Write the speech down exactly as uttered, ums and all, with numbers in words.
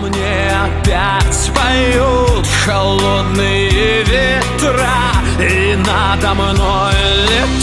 мне опять поют холодные ветра, и надо мной летят